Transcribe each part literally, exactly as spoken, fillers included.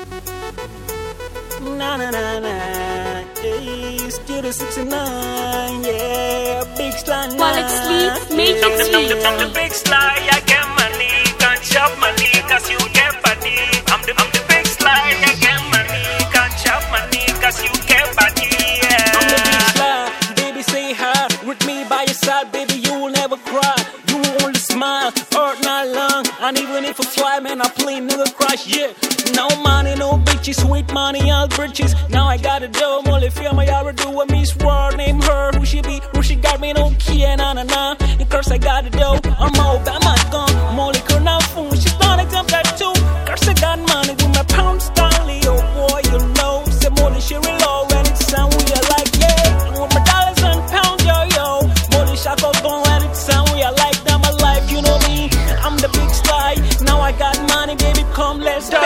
Na na na na, hey, Studio sixty-nine, yeah, big slide. While it sleeps, make it I'm the, sleep. I'm the, I'm the big slide, I get money, can't chop money, cause you get body. I'm the, I'm the big slide, I get money, can't chop money, cause you get body, yeah. I'm the big slide, baby say hi, with me by your side, baby you will never cry. You will only smile, hurt not long, and even if I fly, man, I play nigga crash, yeah. No money, no bitches, sweet money, all britches. Now I got a dough, only feel my hour do a miss word, name her, who she be, who she got me, no key, na na na. Of course I got a dough, I'm all by my gun, I'm only curl now, fool, she's not exempt that too. Cause I got money with my pound stanley, oh boy, you know, say more than she reload, when it's sound we are like, yeah, and with my dollars and pounds, yo, yo, more than shackles gone, when it's sound we are like, that my life, you know me, I'm the big slide, now I got money, baby, come, let's go.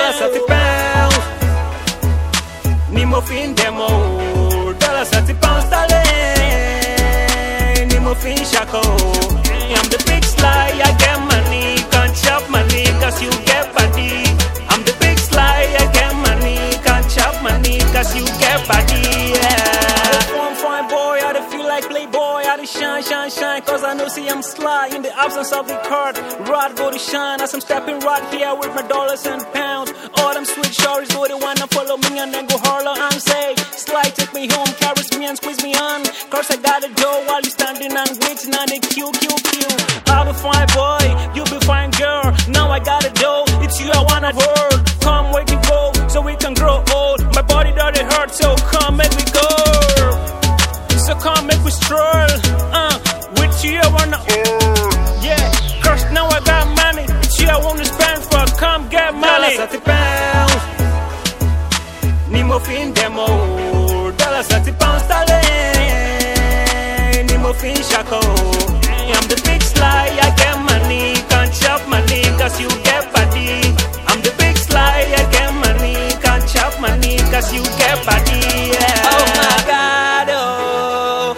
Ni mo fin demo, dollar thirty pounds sterling. Ni mo fin shako. I'm the big sly, I get money, can't chop money, cause you get body. I'm the big sly, I get money, can't chop money, cause you get body, yeah. I'm fine boy, I feel like playboy, I shine, shine, shine, cause I know see I'm sly in the absence of the card. Rod go to shine as I'm stepping right here with my dollars and pounds. All them sweet shorties go to wanna follow me and then go harlow and say, Sly take me home, caress me and squeeze me on. Cause I got a dough while you standing and waiting on the Q, Q, Q. I'll be fine boy, you be fine girl. Now I got a dough, it's you I wanna hold. Come we can go, so we can grow old. My body doesn't hurt, so come make me go. So come make me stroll, uh, with you I wanna hold. Yeah, cause now I got money, it's you I wanna spend for, come get money. thirty pounds, ni mo fin demo, dollar thirty pounds sterling, ni mo fin shako. I'm the big sly, I get money, can't chop money, cause you get body. I'm the big sly, I get money, can't chop money, cause you get body, yeah. Oh my God, oh,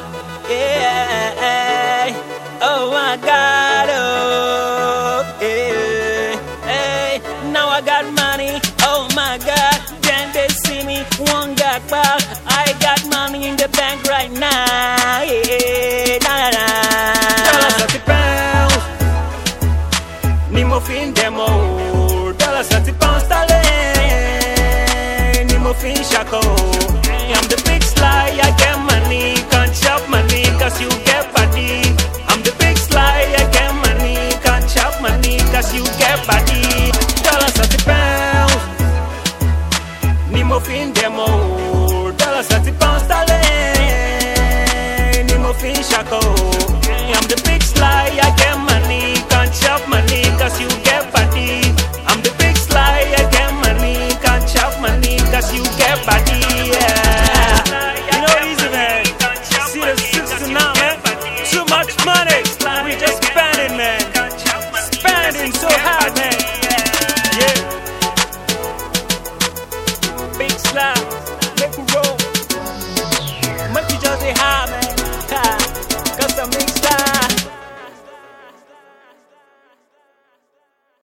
yeah, oh my God, oh, yeah, hey, now I got money, oh my God, then they see me, one got back, I got money in the bank right now, yeah, nah, nah, nah. thirty pounds, ni mo fin demo, dollar thirty pounds sterling, ni mo fin shako. I'm the big sly, I get money, can't chop money, cause you get body. I'm the big sly, I get money, can't chop money, cause you get body. Dollar thirty pounds, ni mo fin demo, dollar thirty pounds sterling, ni mo fin shako. I'm the big sly, I get money, can't chop money, cause you get body. I'm the big sly, I get money, can't chop money, cause you get body, yeah. You know easy man, see the sixty-nine man, too much money, we just spending man, spending so hard man, yeah. Big sly, make me roll, make me just say hi.